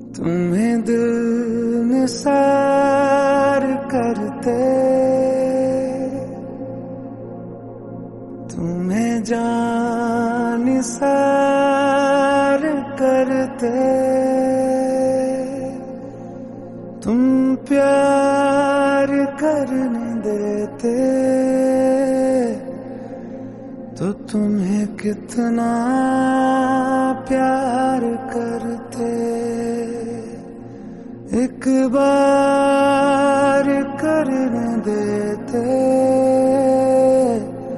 तुम्हें दिल निसार करते, तुम्हें जान निसार करते, तुम प्यार करने देते तो तुम्हें कितना प्यार